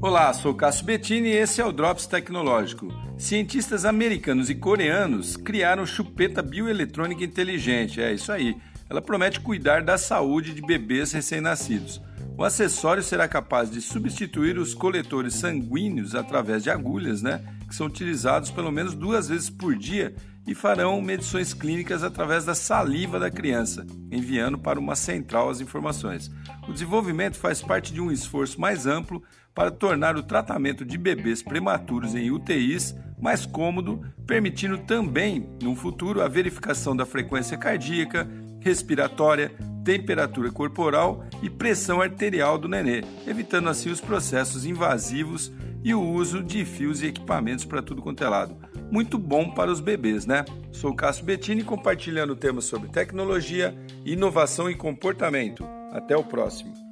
Olá, sou Cássio Bettini e esse é o Drops Tecnológico. Cientistas americanos e coreanos criaram chupeta bioeletrônica inteligente, é isso aí. Ela promete cuidar da saúde de bebês recém-nascidos. O acessório será capaz de substituir os coletores sanguíneos através de agulhas, que são utilizados pelo menos 2 vezes por dia e farão medições clínicas através da saliva da criança, enviando para uma central as informações. O desenvolvimento faz parte de um esforço mais amplo para tornar o tratamento de bebês prematuros em UTIs mais cômodo, permitindo também, no futuro, a verificação da frequência cardíaca, respiratória, temperatura corporal e pressão arterial do nenê, evitando assim os processos invasivos e o uso de fios e equipamentos para tudo quanto é lado. Muito bom para os bebês, Sou Cássio Bettini compartilhando temas sobre tecnologia, inovação e comportamento. Até o próximo.